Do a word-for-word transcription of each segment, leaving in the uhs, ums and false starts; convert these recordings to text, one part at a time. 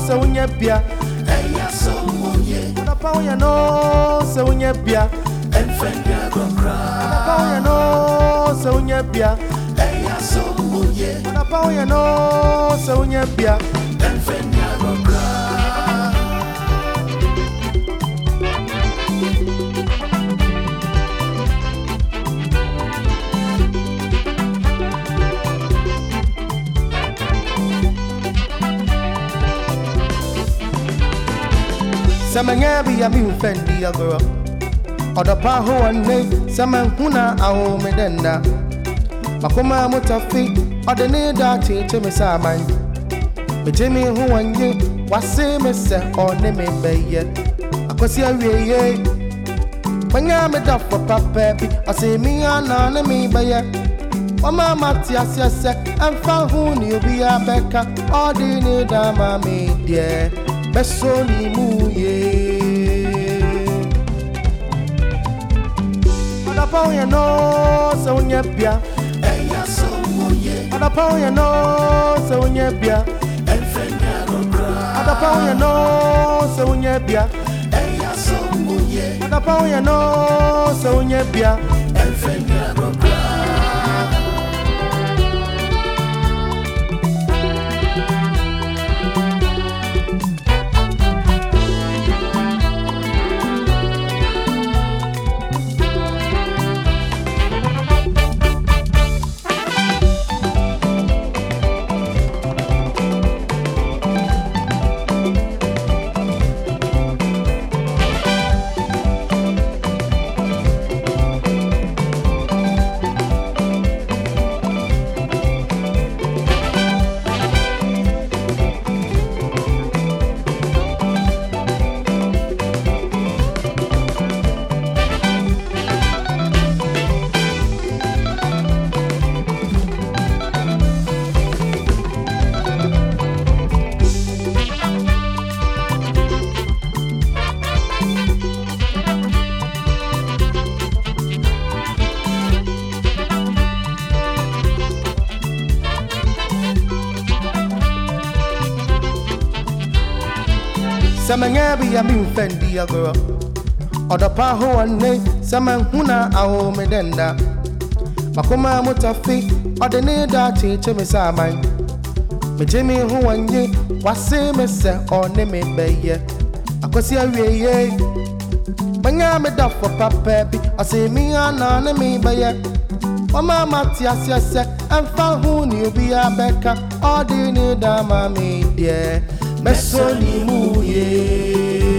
se unye bia Eya so munye Adapa unye no se unye bia Enfendia gokra Adapa unye no se unye bia Eya so munye Adapa unye no se unye bia Enfendia gokra Samanya bi ya mi fendi agoro Odopa ho wane saman huna awo medenda Makoma mutafi odene da cheche me saman Mejemi ho wanye wase me se one me beye Akosi awieye Manya me da for papa bi ase mi ana ne me beye Mama mati asiase emfa hu ni obi abeka odene da ma me die Besoni muye Adapa unye no se unye bia Eya so munye Adapa unye no se unye bia Enfendia gokra Adapa unye no se unye bia Eya so munye Adapa unye no se unye bia Enfendia gokra Samanya bi ya mi fendi agoro Odopa ho wane saman huna awo medenda Makoma mutafi odene da cheche me saman Mejemi ho wanye wase me se one me beye Akosi awieye Manya me da for papa bi ase mi ana ne me beye Mama mati asiase emfa hu ni obi abeka odene da ma me die Besoni muye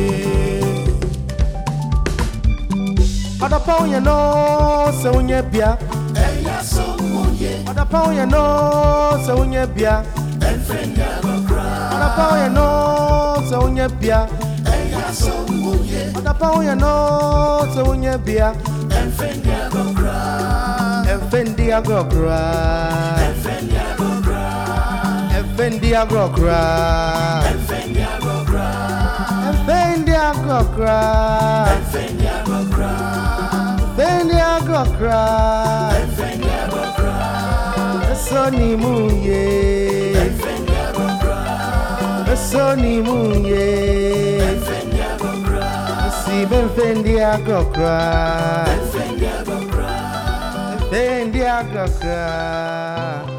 Adapa unye no se unye bia Eya so munye Adapa unye no se unye bia Enfendia gokra Adapa unye no se unye bia Eya so munye Adapa unye no se unye bia Enfendia gokra Enfendi agrokra Enfendia gokra Enfendi agrokra Enfendia gokra Enfendi agrokra Enfendia gokra Enfendi agrokra Enfendia gokra Besoni muye Enfendia gokra Besoni muye Enfendia gokra Si benfendi agrokra Enfendia gokra Enfendi agrokra